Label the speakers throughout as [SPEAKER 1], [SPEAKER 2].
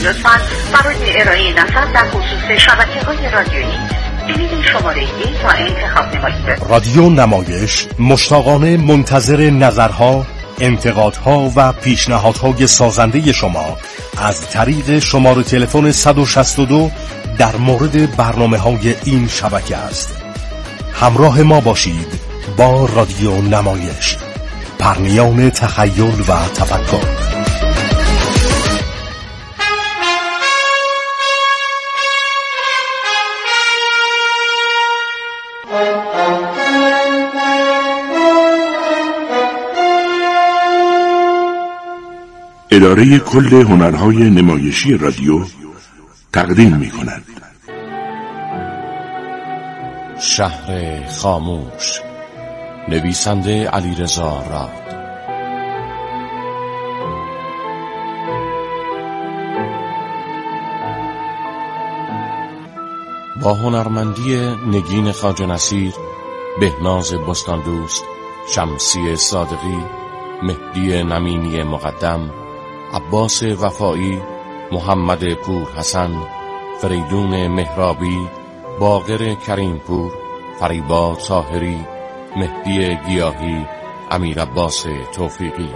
[SPEAKER 1] لطفاً برای ارائه نظر در خصوص شبکه‌های رادیویی کلید شماره 1 را انتخاب نمایید.
[SPEAKER 2] رادیو نمایش مشتاقانه منتظر نظرها، انتقادها و پیشنهادهای سازنده شما از طریق شماره تلفن 162 در مورد برنامه‌های این شبکه است. همراه ما باشید با رادیو نمایش، پرنیان تخیل و تفکر.
[SPEAKER 3] اداره کل هنرهای نمایشی رادیو تقدیم می‌کند.
[SPEAKER 2] شهر خاموش، نویسنده علیرضا راد. با هنرمندی نگین خواجه نصیر، بهناز بستاندوست، شمسی صادقی، مهدی نمینی مقدم، عباس وفایی، محمد پور حسن، فریدون مهرابی، باقر کریمپور، فریبا طاهری، مهدی گیاهی، امیر عباس توفیقی.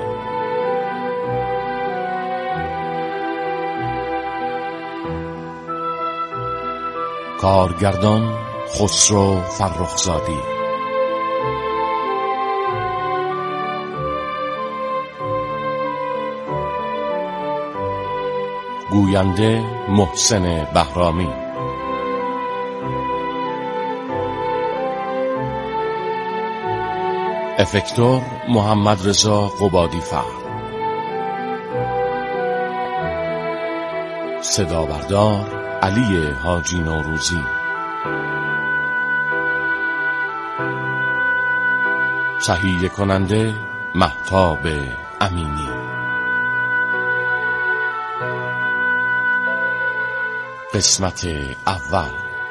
[SPEAKER 2] کارگردان خسرو فرخزادی. گوینده محسن بهرامی. افکتور محمد رضا قبادی فر. صدا بردار علی حاجی نوروزی. تهیه کننده مهتاب امینی. قسمت اول.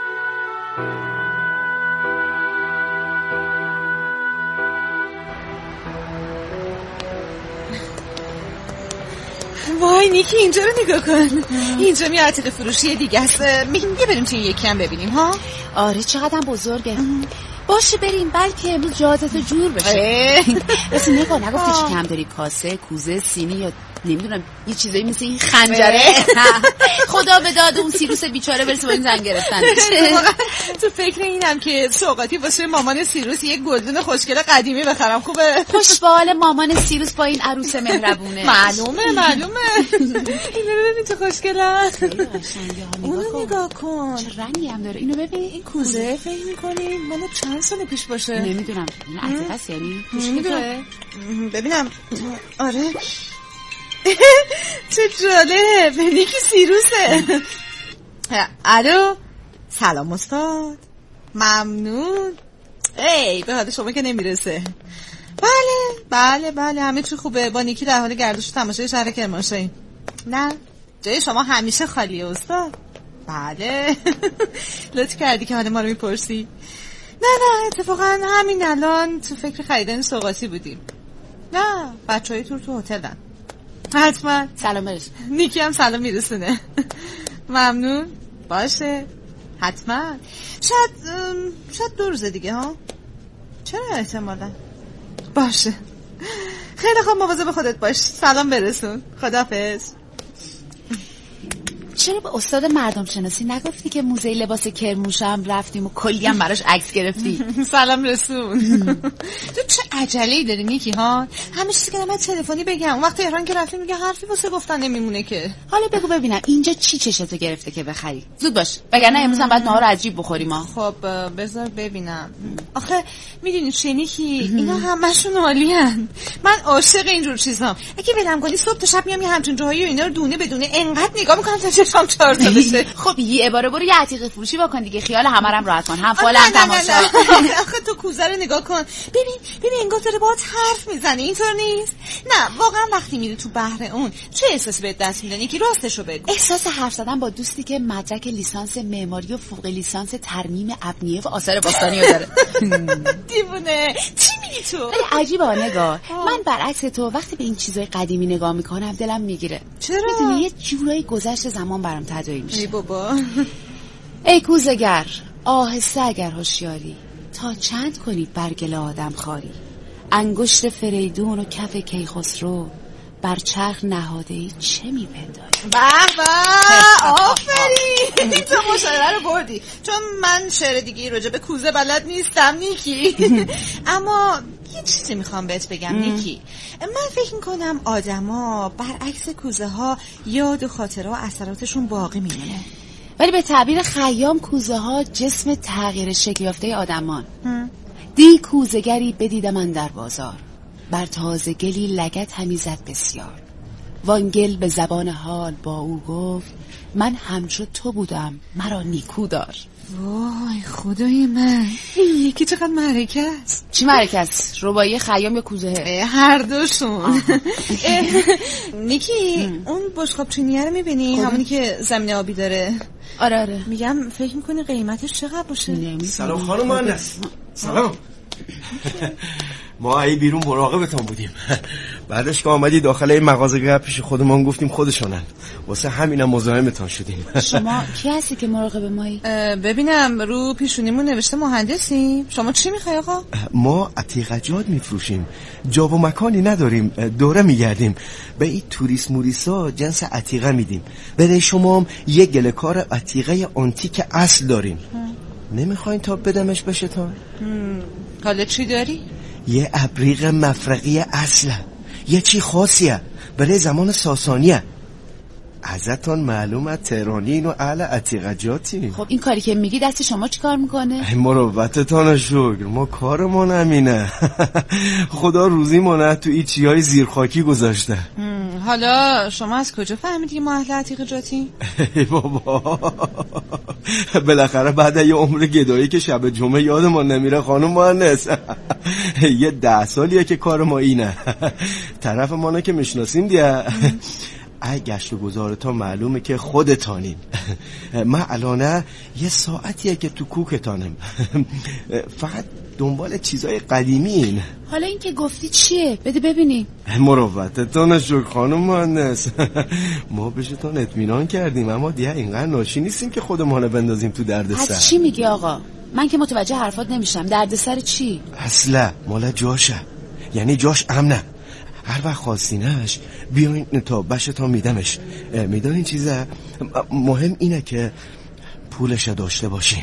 [SPEAKER 4] وای نیکی، اینجا رو نگاه کن. اینجا میعتق فروشی دیگه است. میگیم یه بریم توی یکی هم ببینیم ها.
[SPEAKER 5] آره چقدر بزرگه. باشه بریم، بلکه امروز جادت جور بشه. بس نگفتی چی کم داری؟ کاسه، کوزه، سینی یا نمیدونم یه چیزایی مثل این خنجره. خدا به داد اون سیروس بیچاره برسه با این زن گرفتن.
[SPEAKER 4] تو فکر اینم که سوغاتی واسه مامان سیروس یک گلدون خوشگل قدیمی بخرم. خوبه؟
[SPEAKER 5] خوشبال مامان سیروس با این عروس مهربونه.
[SPEAKER 4] معلومه. اینو ببین چه خوشگله. اونو نگاه کن،
[SPEAKER 5] چه رنگی هم داره. اینو ببین. این
[SPEAKER 4] کوزه فکر می‌کنی مال چند سال پیش باشه؟
[SPEAKER 5] نمیدونم. این عتیقه است یعنی؟
[SPEAKER 4] نمیدونم. ببینم. آره. چه جالب. نیکی سیروسه. الو، سلام استاد. ممنون. ای به حال شما که نمیرسه. بله همه چی خوبه. با نیکی در حال گردش و تماشای شهر کرمانشاهیم. نه جای شما همیشه خالیه استاد. بله. لطف کردی که حال ما رو میپرسی. نه اتفاقا همین الان تو فکر خریدن سوغاتی بودیم. نه بچهای تو هتلن. حتما
[SPEAKER 5] سلام برسون.
[SPEAKER 4] نیکی هم سلام میرسونه. ممنون. باشه حتما. شاید 2 روز دیگه ها. چرا احتمالا؟ باشه خیلی خوب، مواظب خودت باش. سلام برسون. خداحافظ.
[SPEAKER 5] چرا به استاد مردم شناسی نگفتی که موزه لباس کرمانشاه هم رفتیم و کلی هم براش عکس گرفتی؟
[SPEAKER 4] سلام رسون. تو چه عجله‌ای داری نیکی ها؟ همه چیزی که من تلفنی بگم، اون وقت تهران که رفتیم میگه حرفی واسه گفتن نمیمونه که.
[SPEAKER 5] حالا بگو ببینم اینجا چی چشتو گرفته که بخری؟ زود باش وگرنه امروز هم باید نهار عجیب بخوریم ما.
[SPEAKER 4] خب بذار ببینم. آخه میدونی چه نیکی، اینا همشون عالیان. من عاشق اینجور چیزام. اگه ولم کنی صبح تا شب میام همچین جاهایی و اینا رو دونه بدونه انقدر نگاه میکنم تا چشام چهار تا بشه.
[SPEAKER 5] خب یه باره برو یه عتیقه فروشی بکن دیگه، خیال همرم راحت کن. هم فال هم تماشا.
[SPEAKER 4] آخه تو کوزه رو نگاه کن. ببین انگار داره باهات حرف میزنه. اینطور نیست؟ نه واقعا وقتی میری تو بحر اون چه احساسی بهت دست میده؟ که راستشو بگو.
[SPEAKER 5] احساس حرف زدن با دوستی که مدرک لیسانس معماری و فوق لیسانس ترمیم ابنیه و آثار باستانی داره.
[SPEAKER 4] دیوونه. چی میگی تو؟
[SPEAKER 5] ولی عجیبه نگاه، من برعکس تو وقتی به این چیزای قدیمی نگاه میکنم دلم میگیره.
[SPEAKER 4] چرا؟
[SPEAKER 5] میدونی یه جورایی گذشت زمان برام تداعی میشه.
[SPEAKER 4] ای بابا.
[SPEAKER 5] ای کوزه‌گر، آهسته اگر هوشیاری، تا چند کنی برگل آدم خاری. انگشت فریدون و کف کیخسرو، بر چرخ نهاده ای چه میپنداری؟
[SPEAKER 4] به به، آفرین. تو مشاعره رو بردی، چون من شعر دیگه راجع به کوزه بلد نیستم نیکی. اما یه چیزی میخوام بهت بگم نیکی. من فکر میکنم آدما برعکس کوزه ها یاد و خاطره و اثراتشون باقی میمونه،
[SPEAKER 5] ولی به تعبیر خیام کوزه ها جسم تغییر شکل یافته آدمان. دی کوزه‌گری بدیدم من در بازار، بر تازه گلی لگد همی زد بسیار. وانگل به زبان حال با او گفت، من همچو تو بودم مرا نیکو دار.
[SPEAKER 4] وای خدای من، این یکی چقدر معرکه است.
[SPEAKER 5] چی معرکه است؟ رباعی خیام یا کوزه؟
[SPEAKER 4] هر دوشون. نیکی، اون بشقاب چینیه رو میبینی؟ همونی که زمین آبی داره.
[SPEAKER 5] آره.
[SPEAKER 4] میگم فکر میکنی قیمتش چقدر باشه؟
[SPEAKER 6] سلام خانم مهندس. سلام. ما ای بیرون مراقبتون بودیم، بعدش که آمدی داخل این مغازه پیش خودمون گفتیم خودشونن، واسه همینم مزاحمتون شدیم.
[SPEAKER 5] شما کی هستی که مراقب مایی؟
[SPEAKER 4] ببینم رو پیشونیمون نوشته مهندسی. شما چی میخوای آقا؟
[SPEAKER 6] ما عتیقجات میفروشیم، جا و مکانی نداریم، دوره میگردیم، به این توریست موریسا جنس عتیقه میدیم. برای شما هم یه گله کار عتیقه آنتیک اصل داریم. نمیخواین تا بدمش بشه تا؟
[SPEAKER 4] حالا چی داری؟
[SPEAKER 6] یه ابریق مفرقی اصله، یه چی خاصیه برای زمان ساسانیه. ازتون معلومه تهرانین و اهل عتیقجاتی.
[SPEAKER 5] خب این کاری که میگی دست شما چی کار میکنه؟
[SPEAKER 6] مروتتان شکر، ما کارمون همینه. خدا روزیمونه تو این چیای زیرخاکی گذاشته.
[SPEAKER 4] حالا شما از کجا فهمیدی ما اهل عتیقجاتی؟
[SPEAKER 6] ای بابا، بالاخره بعد یه عمر گدایی که شب جمعه یادمون نمیره خانم مهندس. یه 10 سالیه که کار ما اینه. طرف مانو که میشناسیم دیگه. ای گشت و گذارتا معلومه که خودتانین. من الانه یه ساعتیه که تو کوکتانم. فقط دنبال چیزای قدیمین.
[SPEAKER 5] حالا این که گفتی چیه؟ بده ببینیم.
[SPEAKER 6] مروتتان شکر خانم مهندس. ما بهشتون اطمینان کردیم، اما دیگه اینقدر ناشی نیستیم که خودمون بندازیم تو دردسر.
[SPEAKER 5] چی میگی آقا؟ من که متوجه حرفات نمیشم. دردسر چی؟
[SPEAKER 6] اصلا مال جاشه، یعنی جاش امنه. هر وقت خواستینش بیاین تا بشتان میدمش. میدانین چیزه؟ مهم اینه که پولش داشته باشین.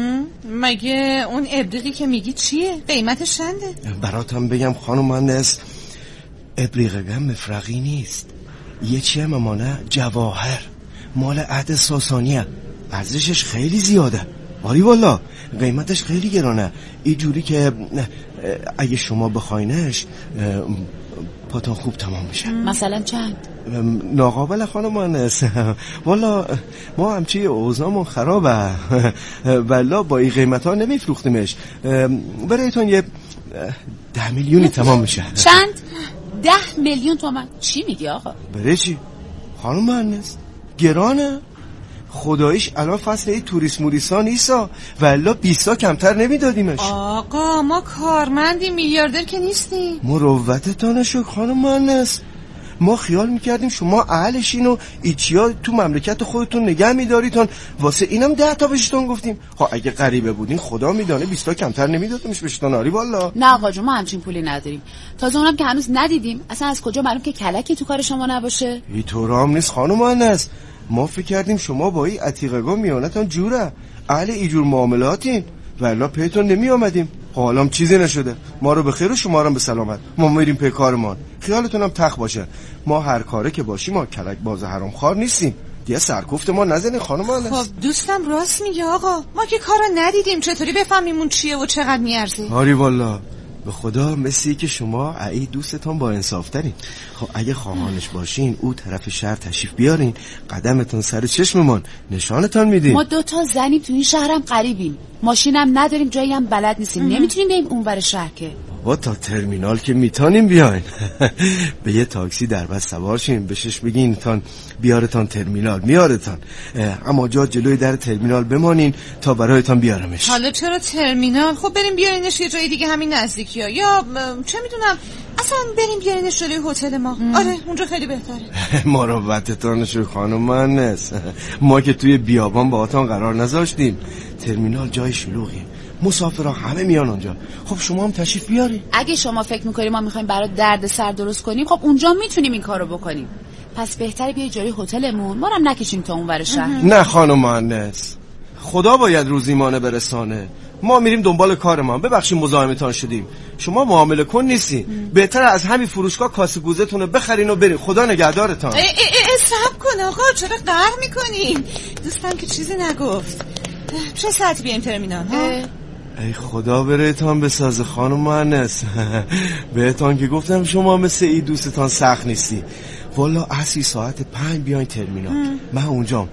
[SPEAKER 4] مگه اون ابریقی که میگی چیه؟ قیمتش چنده؟
[SPEAKER 6] براتم بگم خانم مهندس، ابریقه مفرقی نیست، یه چیه ممانه جواهر، مال عهد ساسانیه، ارزشش خیلی زیاده. آری والا قیمتش خیلی گرانه، اینجوری که اگه شما بخواینش پاتون خوب تمام میشه.
[SPEAKER 5] مثلا چند؟
[SPEAKER 6] ناقابل خانم مهندس، والا ما همچی اوضاعمون خرابه. والا با این قیمت ها نمیفروختیمش. برایتون یه 10 میلیونی تمام میشه.
[SPEAKER 5] چند؟ 10 میلیون تومان؟ چی میگی آقا؟
[SPEAKER 6] برای چی؟ خانم مهندس گرانه. خداییش الان فصل ای توریست موریسا نیستا، والا 20 کمتر نمیدادیمش.
[SPEAKER 4] آقا ما کارمندی میلیاردر که نیستیم.
[SPEAKER 6] مروتتان شکر خانم مهندس، ما خیال میکردیم شما اهلشین و ایچیا تو مملکت خودتون نگه میداریتون، واسه اینم 10 تا بهشتون گفتیم. ها اگه غریبه بودین خدا میدانه 20 کمتر نمیدادیمش بهشتون. آری والا.
[SPEAKER 5] نه آقا جون، ما همچین پولی نداریم. تازه اونم که هنوز ندیدیم. اصلا از کجا معلوم که کلکی تو کار شما نباشه؟
[SPEAKER 6] اینطور هم نیست خانم مهندس، ما فکر کردیم شما با این عتیقگاه میانتان جوره، اهل اینجور معاملاتین، والا پیتون نمی آمدیم. حالام چیزی نشده، ما رو به خیر و شما رو به سلامت. ما میریم پی کارمان، خیالتونم تخ باشه. ما هر کاره که باشیم ما کلک باز حرام خار نیستیم. دیگه سرکوفت ما نزنین خانم مهندس.
[SPEAKER 4] خب دوستم راست میگه آقا، ما که کارو ندیدیم، چطوری بفهمیم اون چیه و چقدر میارزه؟
[SPEAKER 6] آری والا به خدا مثلی که شما ای دوستتون با انصاف ترین. خب اگه خواهانش باشین او طرف شهر تشریف بیارین، قدمتون سر چشممون، نشانتون میدیم.
[SPEAKER 5] ما 2 زنیم تو این شهرم غریبیم، ماشینم نداریم، جایی هم بلد نیستیم، نمیتونیم بریم اونور شهر که.
[SPEAKER 6] با تا ترمینال که میتونیم بیاین. به یه تاکسی در بس سوار شین، بهش بگین تان بیارتان ترمینال، میارتان. اما جا جلوی در ترمینال بمانین تا برایتان بیارمش.
[SPEAKER 4] حالا چرا ترمینال؟ خب بریم بیارینش یه جای دیگه همین نزدیکی‌ها، یا چه میدونم اصلا بریم بیارینش جلوی هتل ما. آره اونجا خیلی بهتره.
[SPEAKER 6] مروتتان شو خانم مهندس، ما که توی بیابان باهاتون قرار نذاشتیم. ترمینال جای شلوغی، مسافرها همه میان اونجا. خب شما هم تشریف بیاری.
[SPEAKER 5] اگه شما فکر میکنیم ما میخوایم برای درد سر درست کنیم، خب اونجا میتونیم این کارو بکنیم. پس بهتره بیای جای هتلمون، ما رو هم نکشیم تا اون ور شهر.
[SPEAKER 6] نه خانم مهندس، خدا باید روزیمانه برسانه. ما میریم دنبال کارمان. ببخشید مزاحمتان شدیم. شما معامله کن نیستین. بهتر از همین فروشگاه کاسه گوزتونه بخرین و برین. خدا نگهدارتان.
[SPEAKER 4] صبر کن آقا، چرا قهر میکنین؟ دوستم که چیزی نگفت. چه ساعتی بیایم ترمینال ها؟
[SPEAKER 6] ای خدا برایتان بسازه خانم مهندس. بهتان که گفتم شما مثل ای دوستتان سخت نیستی. والا عصری ساعت 5 بیاین ترمینال. من اونجام.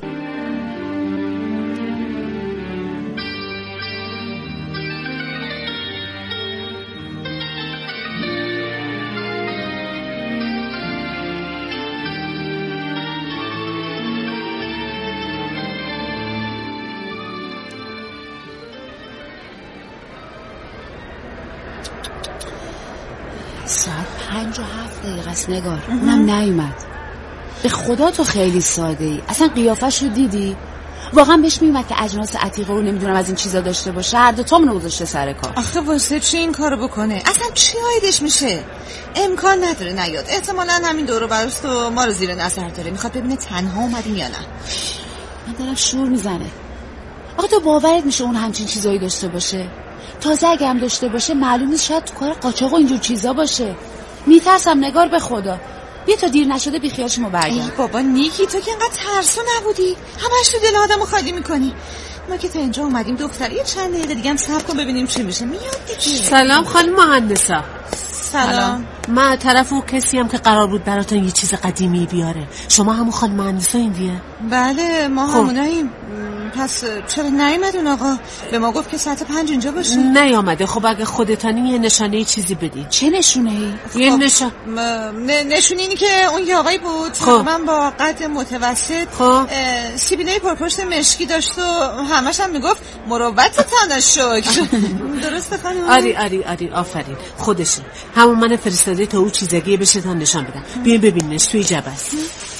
[SPEAKER 5] ساعت 5:07 است نگار. اونم نیومد. به خدا تو خیلی ساده ای. اصلا قیافش رو دیدی؟ واقعا بهش میومد که اجناس عتیقه رو نمیدونم از این چیزا داشته باشه. هر دو تامونو گذاشته سر کار.
[SPEAKER 4] آخه واسه چی این کارو بکنه؟ اصلا چی عایدش میشه؟ امکان نداره نیاد. احتمالاً همین دورو براست و ما رو زیر نظر داره. میخواد ببینه تنها اومدیم یا نه.
[SPEAKER 5] من دارم شور میزنه. آخه تو باورت میشه اون همچین چیزایی داشته باشه؟ تازه اگه هم داشته باشه معلوم نیست شاید تو کار قاچاق و اینجور چیزا باشه. میترسم نگار به خدا. بیا تا دیر نشده بی خیالشمو برگرد.
[SPEAKER 4] بابا نیکی تو که اینقدر ترسو نبودی. همش تو دل آدمو خالی میکنی. ما که تا اینجا اومدیم دختر، یه چند دقیقه دیگه هم صبر کن ببینیم چی میشه. میاد دیگه.
[SPEAKER 7] سلام خانم مهندسا.
[SPEAKER 4] سلام.
[SPEAKER 7] من طرف اون کسی هم که قرار بود براتون یه چیز قدیمی بیاره. شما همون خانم مهندسا این دیگه؟
[SPEAKER 4] بله ما هموناییم. پس چرا نیومد اون آقا؟ به ما گفت که ساعت 5 اینجا باشه.
[SPEAKER 7] نیامده. خب اگه خودتانی یه نشانه چیزی بدید.
[SPEAKER 5] چه نشونه ای؟
[SPEAKER 7] یه
[SPEAKER 4] نشونه اینی که اون یه آقایی بود. من با قد متوسط، سیبیلای پرپشت مشکی داشت و همش هم میگفت مروتتان شکر. درسته خانم؟
[SPEAKER 7] آری آفرین. خودشه. همون من فرستاده تا اون چیزگیه بشتان نشان بدم. بیاین ببیننش توی جبه است.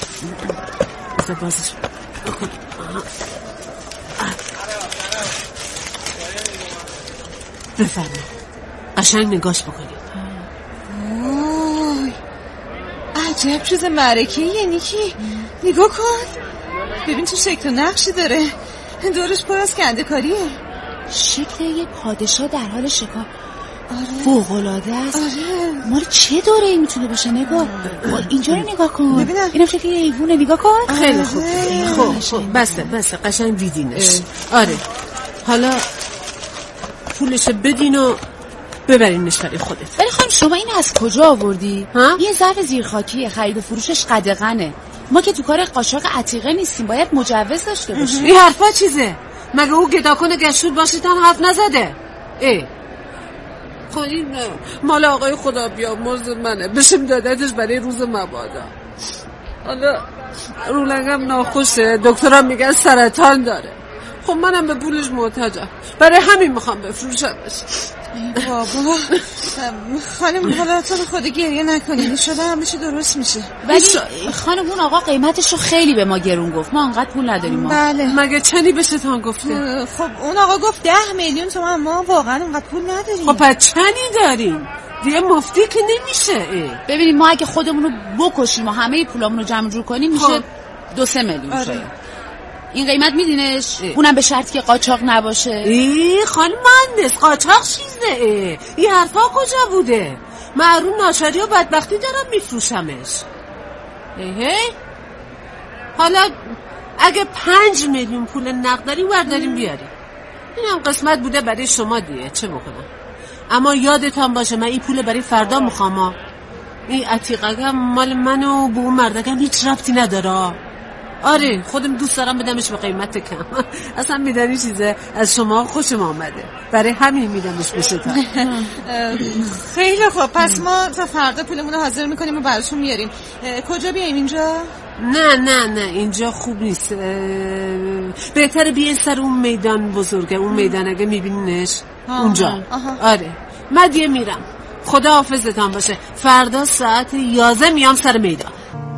[SPEAKER 7] بازش بفرمایید. قشنگ نگاش بکنید.
[SPEAKER 4] وای عجب چیز معرکه‌ایه نیکی. نگاه کن ببین چه شکل و نقشی داره. دورش پر از کنده‌کاریه.
[SPEAKER 5] شکل یه پادشاه در حال شکار.
[SPEAKER 4] آره
[SPEAKER 5] فوق‌العاده است.
[SPEAKER 4] آره
[SPEAKER 5] مال چه دوره ای میتونه باشه نگاه؟ اینجا رو نگاه کن.
[SPEAKER 4] ببینم.
[SPEAKER 5] اینم شکل یه حیوانه. نگاه کن.
[SPEAKER 7] خیلی خوب. خب بسه قشنگ دیدینش. آره حالا پولش بدین و ببرینش برای خودت.
[SPEAKER 5] ولی خانم شما این از کجا آوردی؟ یه ظرف زیرخاکیه، خرید و فروشش قدغنه. ما که تو کار قاچاق عتیقه نیستیم، باید مجوز داشته باشیم.
[SPEAKER 7] این حرفا چیزه؟ مگه او گداکن گشود باشیدن حرف نزده؟ خب این مال آقای خدا بیامرز منه، بشم دادتش برای روز مبادا. حالا رولنگم ناخوشه، دکترم میگن سرطان داره. خب منم به پولش محتاجم، برای همین میخوام بفروشمش.
[SPEAKER 4] بابا خانم حالا تو خود گریه نکنید، شده هم میشه درست میشه.
[SPEAKER 5] ولی خانم اون آقا قیمتش رو خیلی به ما گرون گفت، ما انقدر پول نداریم.
[SPEAKER 4] بله.
[SPEAKER 7] مگه چنی بشه تان گفته؟
[SPEAKER 4] خب اون آقا گفت 10 میلیون تومان، ما واقعا انقدر پول نداریم.
[SPEAKER 7] خب پس چنی داریم دیگه، مفتی که نمیشه.
[SPEAKER 5] ببینیم ما اگه خودمون رو بکشیم و همه پولامون رو جمع جور کنیم میشه 2-3 میلیون.
[SPEAKER 4] آره.
[SPEAKER 5] این قیمت میدینش؟ اونم به شرط که قاچاق نباشه.
[SPEAKER 7] خانم مهندس قاچاق چیزه؟ این حرفا کجا بوده؟ معروم ناشری و بدبختی دارم میفروشمش. حالا اگه 5 میلیون پول نقد داریم برداریم بیاریم. این هم قسمت بوده برای شما دیگه، چه بکنم. اما یادتان باشه من این پول برای فردا میخوام. این عتیقه مال منو به اون مردگم هیچ ربطی نداره. آره خودم دوست دارم بدمش به قیمت کم. اصلا میدانی چیزه از شما خوشم آمده، برای همین میدمش به شتا.
[SPEAKER 4] خیلی خوب، پس ما تا فردا پولمون رو حاضر میکنیم و براشون میاریم. کجا بیاییم اینجا؟
[SPEAKER 7] نه اینجا خوب نیست. بهتره بیاین سر اون میدان بزرگه، اون میدان اگه میبینینش اونجا. آره من دیگه میرم، خدا حافظتان باشه. فردا ساعت 11 میام سر میدان.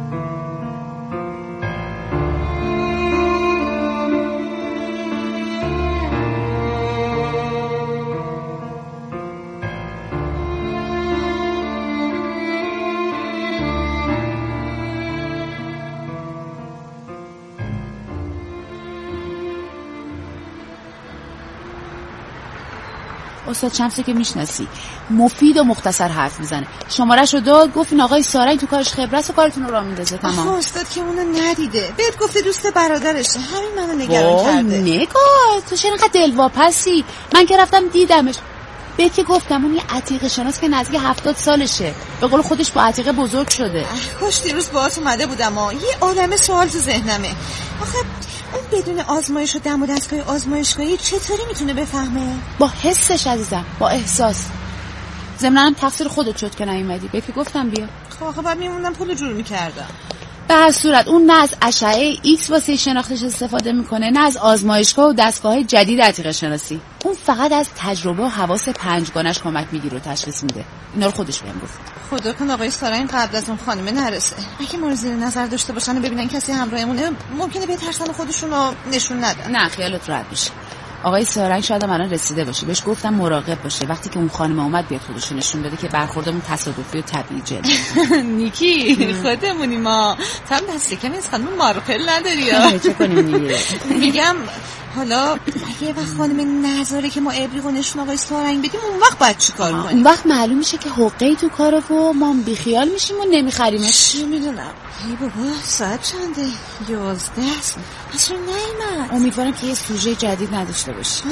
[SPEAKER 5] استاد شمسو که میشناسی، مفید و مختصر حرف میزنه. شماره‌شو داد، گفت این آقای سارنگ تو کارش خبرت و کارتون رو راه میندازه. تمام.
[SPEAKER 4] استاد که اونو ندیده، بهت گفته دوست برادرشه، همین منو نگران کرده.
[SPEAKER 5] نگاه تو چرا اینقدر دلواپسی؟ من که رفتم دیدمش، بهت که گفتم اون یه عتیقه شناس که نزدیک 70 سالشه، به قول خودش با عتیقه بزرگ شده.
[SPEAKER 4] کاش دیروز باهات اومده بودم. یه عالمه سوال تو ذهنمه. آخه اون بدون آزمایش و دم و دستگاه آزمایشگاهی چطوری میتونه بفهمه؟
[SPEAKER 5] با حسش عزیزم، با احساس. ضمناً هم تقصیر خودت شد که نیومدی. بهت که گفتم بیا.
[SPEAKER 4] خب آخه بعد میموندم پول جور میکردم.
[SPEAKER 5] به هر صورت اون نه از اشعه ایکس واسه شناختش استفاده میکنه، نه از آزمایشگاه و دستگاه جدید عتیقه شناسی. اون فقط از تجربه و حواس پنجگانش کمک میگیره و تشخیص میده. اینا رو خودش بهم گفت.
[SPEAKER 4] خدا کن آقای سارنگ قبل از اون خانمه نرسه. اگه ما رو زیر نظر داشته باشن و ببینن کسی همراهمونه، ممکنه بترسن و خودشونو نشون ندن.
[SPEAKER 5] نه خیالت راحت بشه. آقای سارنگ شاید الان رسیده باشه. بهش گفتم مراقب باشه وقتی که اون خانم اومد بیاد خودش نشون بده که برخوردمون تصادفی و طبیعی جلوه.
[SPEAKER 4] نیکی خودمونی ما. تو هم دست کمی از خانم مارپل نداری.
[SPEAKER 5] چه کنیم دیگه؟
[SPEAKER 4] میگم حالا اگه وقت خانم نذاره که ما ابریق و نشون آقای سارنگ بدیم، اون وقت باید چی کار کنیم؟
[SPEAKER 5] اون وقت معلوم میشه که حقه‌ای تو کاره و ما بیخیال میشیم و نمیخریمش.
[SPEAKER 4] چی میدونم. ای بابا ساعت چنده؟ 11 است. اصلا نیومد.
[SPEAKER 5] امیدوارم که یه سوژه جدید نداشته باشه.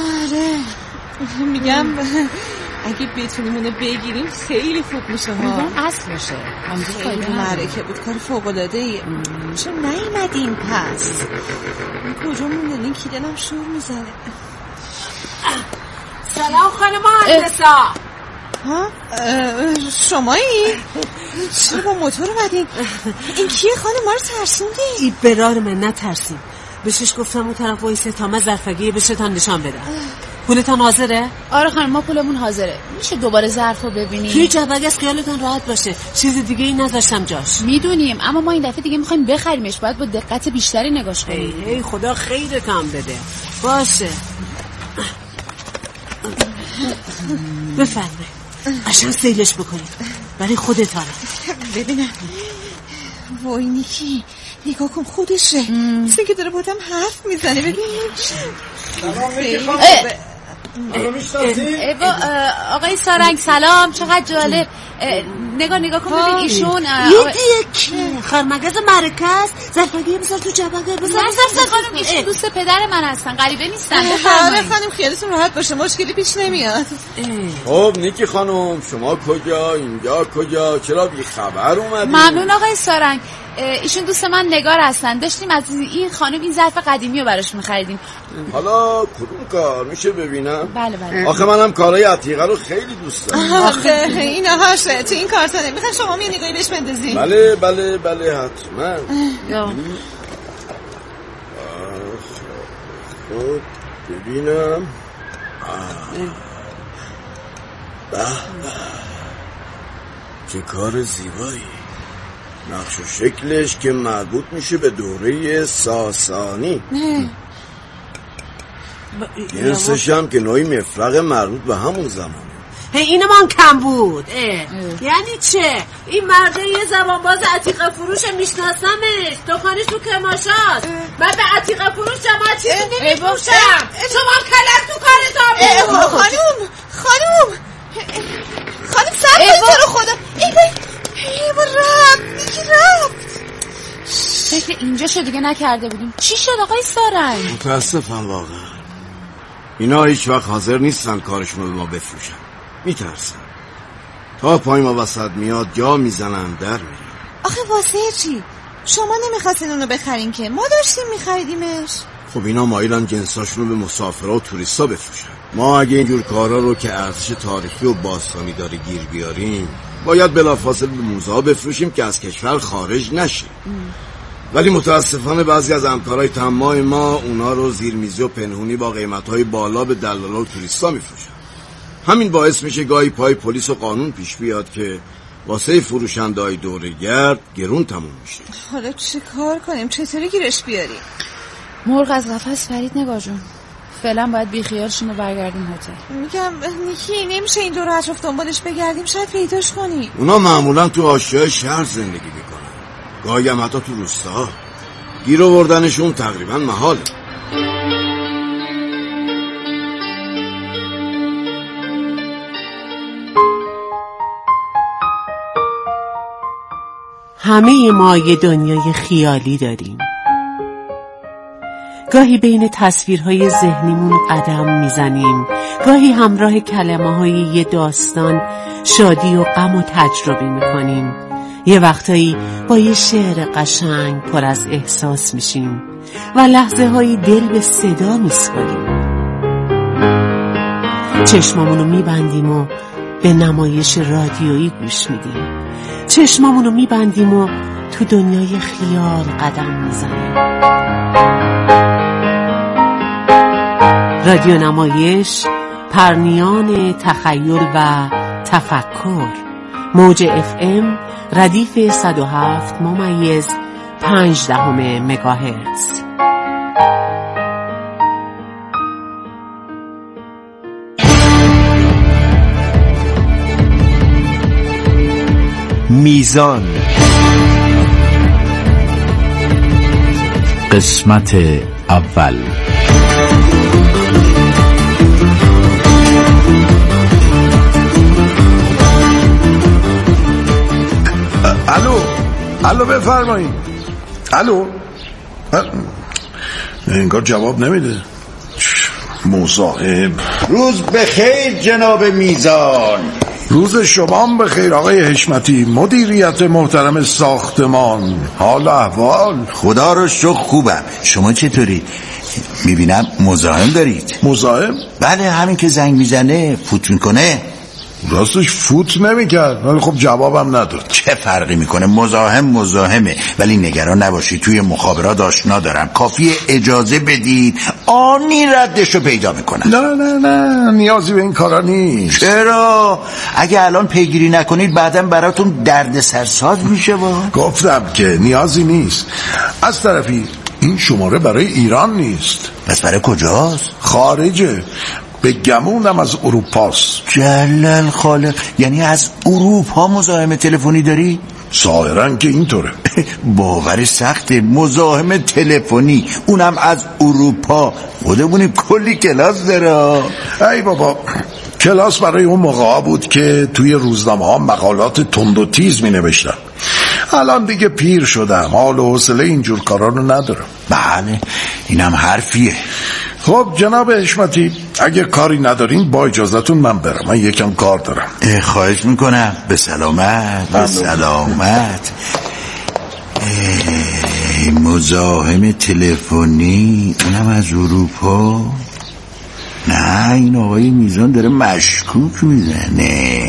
[SPEAKER 4] آره میگم اگه بتونیم اونو بگیریم خیلی خوب میشه.
[SPEAKER 5] امیدوارم اصل باشه.
[SPEAKER 4] خیلی معرکه بود، کار فوق‌العاده‌ایه. چرا نیومدیم پس؟ کجا موندن؟ این کیدنم شور میزنه.
[SPEAKER 7] سلام خانم مهندسا.
[SPEAKER 4] شمایی؟ چرا با موتور اومدین؟ این کیه خانم؟ ما رو ترسوندی؟
[SPEAKER 7] این برار من نترسیم. بهش گفتم اون طرف وایسه تا من ظرفگی بهشتان نشان بدم. پولتان حاضره؟
[SPEAKER 5] آره خانم ما پولمون حاضره. میشه دوباره ظرفو ببینیم؟
[SPEAKER 7] توی جوگه از خیالتان راحت باشه، چیز دیگه ای نذاشتم جاش.
[SPEAKER 5] میدونیم اما ما این دفعه دیگه میخوایم بخریمش، باید با دقت بیشتری نگاش کنیم.
[SPEAKER 7] ای خدا خیرتان بده. باشه بفرمایید قشنگ سیلش بکنید برای خودتان.
[SPEAKER 4] ببینم. وای نیکی نگاه کن خودشه. مثل که داره بودم حرف میزنه. ببین
[SPEAKER 8] سلام نیکی خانم. منو میشناسی؟
[SPEAKER 5] آقای سارنگ سلام، چقدر جالب. نگاه کن ببین ایشون
[SPEAKER 7] یکی خرمگز مرکز ظرفگی بذار تو جبهه.
[SPEAKER 5] بذار خانم ایشون دوست پدر من هستن، غریبه نیستن.
[SPEAKER 4] آره خانم خیالتون راحت باشه، مشکلی پیش نمیاد.
[SPEAKER 8] خب نیکی خانم شما کجا؟ اینجا کجا؟ چرا بی خبر اومدی؟
[SPEAKER 5] ممنون آقای سارنگ. ایشون دوست من نگار هستن، داشتیم از این خانم این ظرف قدیمی رو براش می‌خریدیم.
[SPEAKER 8] حالا کدوم کار میشه ببینم؟
[SPEAKER 5] بله.
[SPEAKER 8] آخه منم کارهای عتیقه رو خیلی دوست دارم.
[SPEAKER 4] آخه اینا هاشه تو این کارتونه. میخوام شما یه نگاهی بهش بندازین؟
[SPEAKER 8] بله حتما. خب ببینم. چه کار زیبایی. نقش و شکلش که مربوط میشه به دوره ساسانی. جنسش هم که نوعی مفرق مربوط به همون زمانه.
[SPEAKER 7] اینو من کم بود. یعنی چه؟ این مرده یه زبانباز عتیقه فروش میشناسمش، دکانش تو کرماشاست. من به عتیقه فروش جماعت چیزی نمیفروشم. شما کلک تو کارتان بود.
[SPEAKER 4] خانم سب کنید تو رو خدا. ای با رفت
[SPEAKER 5] فکر اینجا شو دیگه نکرده بودیم. چی شد آقای سارنگ؟
[SPEAKER 8] متاسفم واقعا. اینا هیچ وقت حاضر نیستن کارشون رو به ما بفروشن، میترسن. تا پای ما وسط میاد جا میزنن در میرن.
[SPEAKER 4] آخه واسه چی؟ شما نمیخواستین اونو بخرین که ما داشتیم میخریدیمش.
[SPEAKER 8] خب اینا مایلن جنساشون رو به مسافرها و توریستا بفروشن. ما اگه اینجور کارا رو که ارزش تاریخی و باستانی داره گیر بیاریم باید بلافاصله به موزه ها بفروشیم که از کشور خارج نشه. ولی متاسفانه بعضی از همکارای طماع ما اونا رو زیرمیزی و پنهونی با قیمت‌های بالا به دلالا و توریستا میفروشن. همین باعث میشه گاهی پای پلیس و قانون پیش بیاد که واسه فروشنده‌های دوره‌گرد گرون تموم میشه.
[SPEAKER 4] حالا چه کار کنیم؟ چطوری گیرش بیاریم؟
[SPEAKER 5] مرغ از قفس فرید نگاه جون. فعلا باید بیخیالشون رو برگردیم هتل.
[SPEAKER 4] میگم نیکی نمیشه این دور و اطراف دنبالش بگردیم، شاید پیداش کنیم.
[SPEAKER 8] اونا معمولا تو حاشیه‌های شهر زندگی میکنن، گاهی هم حتی تو روستا. گیر آوردنشون تقریبا محاله.
[SPEAKER 7] همه ما یه دنیای خیالی داریم. گاهی بین تصویرهای ذهنیمون قدم میزنیم، گاهی همراه کلمه‌های یه داستان شادی و غم و تجربه میکنیم. یه وقتایی با یه شعر قشنگ پر از احساس میشیم و لحظه هایی دل به صدا میسپاریم. چشمامونو میبندیم و به نمایش رادیویی گوش میدیم. چشمامونو میبندیم و تو دنیای خیال قدم میزنیم. رادیو نمایش، پرنیان تخیل و تفکر. موج FM ردیف 107.5 مگاهرتز.
[SPEAKER 9] میزان، قسمت اول.
[SPEAKER 3] الو بفرمایید. الو انگار جواب نمیده. مزاحم.
[SPEAKER 10] روز بخیر جناب میزان.
[SPEAKER 3] روز شما هم بخیر آقای حشمتی، مدیریت محترم ساختمان. حال احوال؟
[SPEAKER 10] خدا رو شکر خوبم. شما چطوری؟ میبینم مزاحم دارید.
[SPEAKER 3] مزاحم؟
[SPEAKER 10] بله، همین که زنگ میزنه فوت میکنه.
[SPEAKER 3] راستش فوت نمیکرد ولی خب جوابم نداد.
[SPEAKER 10] چه فرقی میکنه؟ مزاحمه. ولی نگران نباشید، توی مخابرات آشنا دارم، کافیه اجازه بدید آنی ردشو پیدا میکنم.
[SPEAKER 3] نه نیازی به این کارا نیست.
[SPEAKER 10] چرا؟ اگه الان پیگیری نکنید بعدم براتون درد سرساز میشه.
[SPEAKER 3] گفتم که نیازی نیست. از طرفی این شماره برای ایران نیست.
[SPEAKER 10] پس برای کجاست؟
[SPEAKER 3] خارجه. به گمونم از اروپاست.
[SPEAKER 10] جلال خالق، یعنی از اروپا مزاحم تلفنی داری؟
[SPEAKER 3] ظاهرا که اینطوره.
[SPEAKER 10] باور سخته، مزاحم تلفنی اونم از اروپا. خودمونی کلی کلاس داره.
[SPEAKER 3] ای بابا، کلاس برای اون موقع بود که توی روزنامه ها مقالات تند و تیز می نوشتم. الان دیگه پیر شدم، حال و حوصله اینجور کارا رو ندارم.
[SPEAKER 10] بله، اینم حرفیه.
[SPEAKER 3] خب جناب حشمتی، اگه کاری ندارین با اجازتون من برم، من یکم کار دارم.
[SPEAKER 10] خواهش میکنم. به سلامت. به سلامت. مزاحم تلفنی اونم از اروپا. نه، این آقای میزان داره مشکوک میزنه.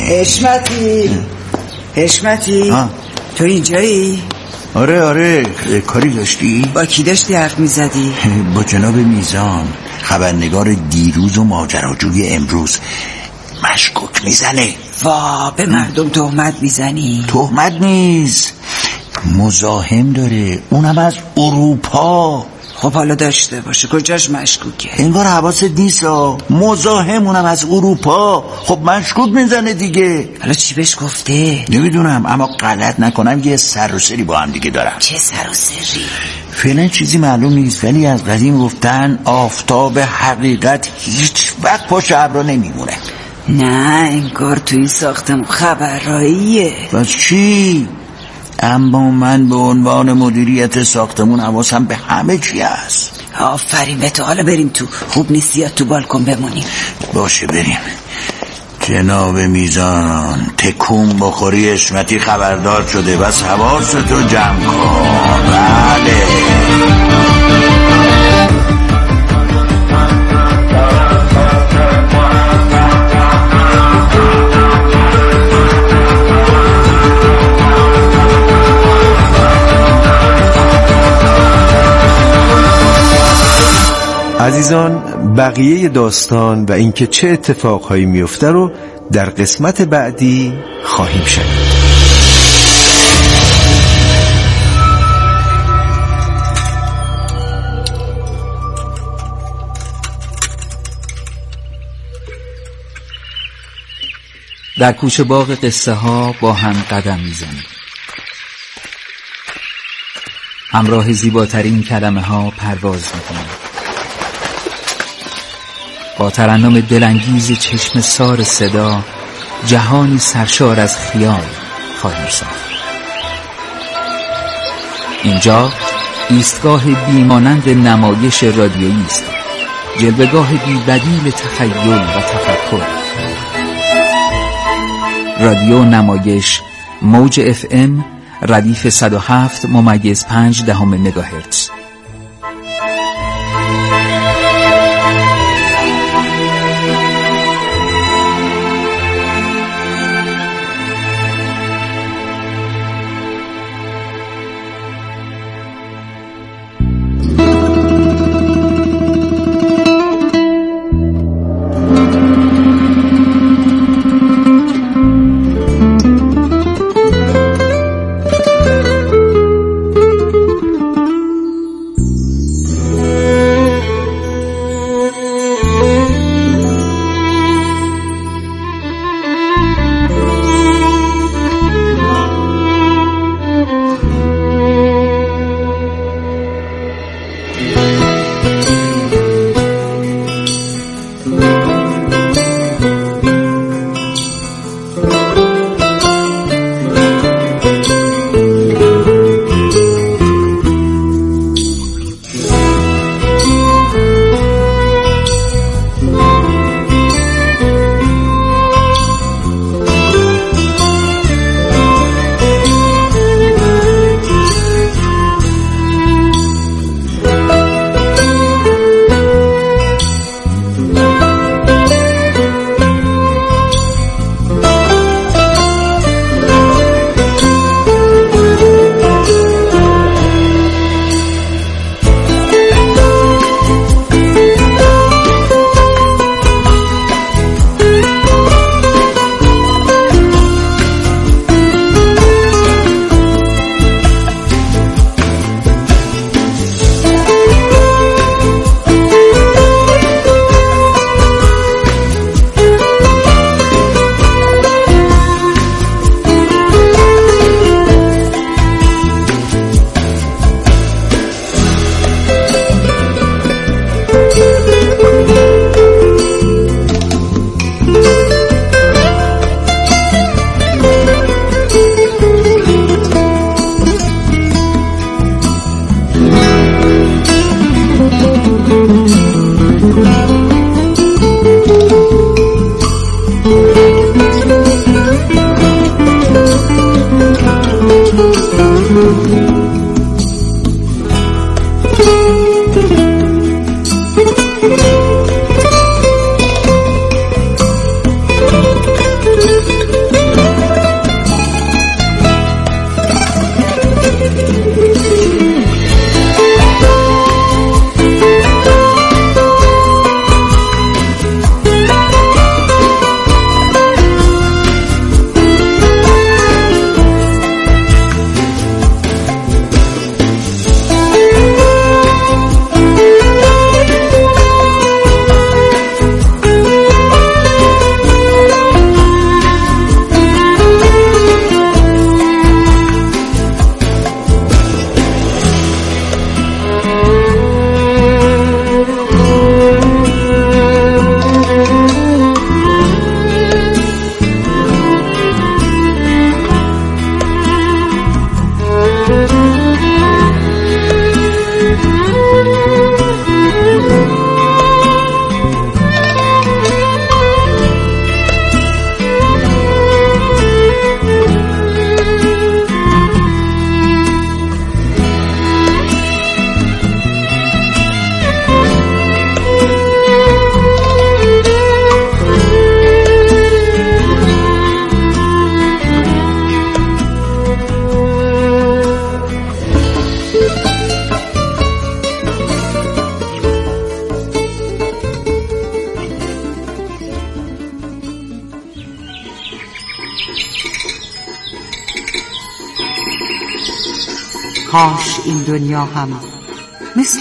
[SPEAKER 11] حشمتی تو اینجایی؟
[SPEAKER 10] آره کاری داشتی؟
[SPEAKER 11] با کی داشتی حرف میزدی؟
[SPEAKER 10] با جناب میزان، خبرنگار دیروز و ماجراجوی امروز. مشکوک میزنه.
[SPEAKER 11] وا، به مردم تهمت میزنی؟
[SPEAKER 10] تهمت نیست، مزاحم داره، اونم از اروپا.
[SPEAKER 11] خب حالا داشته باشه، کجاش مشکوکه؟
[SPEAKER 10] انگار حواست نیست. مزاحم اونم از اروپا. خب مشکوک میزنه دیگه.
[SPEAKER 11] حالا چی بهش گفته؟
[SPEAKER 10] نمیدونم، اما غلط نکنم یه سر و سری با هم دیگه دارم.
[SPEAKER 11] چه سر و سری؟
[SPEAKER 10] فعلا چیزی معلوم نیست، ولی از قدیم گفتن آفتاب حقیقت هیچ وقت پشت ابرا نمیمونه.
[SPEAKER 11] نه، انگار تو این ساختمون خبراییه.
[SPEAKER 10] بس چی؟ اما من به عنوان مدیریت ساختمون حواسم به همه چی هست.
[SPEAKER 11] آفرین به تو. حالا بریم تو. خوب نیست زیاد تو بالکن بمونیم.
[SPEAKER 10] باشه بریم. جناب میزان، تکون بخوری حشمتی خبردار شده، بس حواستو جمع کن. بله
[SPEAKER 6] عزیزان، بقیه داستان و اینکه چه اتفاقهایی میفته رو در قسمت بعدی خواهیم شنید.
[SPEAKER 12] در کوچه باغ قصه ها با هم قدم میزنیم. همراه زیباترین کلمه ها پرواز میکنیم. با ترنم دلانگیز چشم سار صدا جهانی سرشار از خیال خواهیم ساخت. اینجا ایستگاه بیمانند نمایش رادیویی است، جلوه‌گاه بی‌بدیل تخیل و تفکر. رادیو نمایش موج FM ردیف 107.5 مگاهرتز.
[SPEAKER 11] کاش این دنیا هم مثل